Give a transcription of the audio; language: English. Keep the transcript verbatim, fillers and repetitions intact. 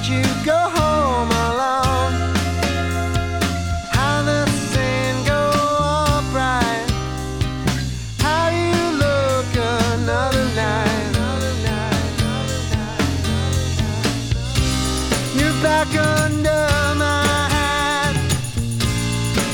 let you go home alone. How the sand go upright, how you look another night. You're back under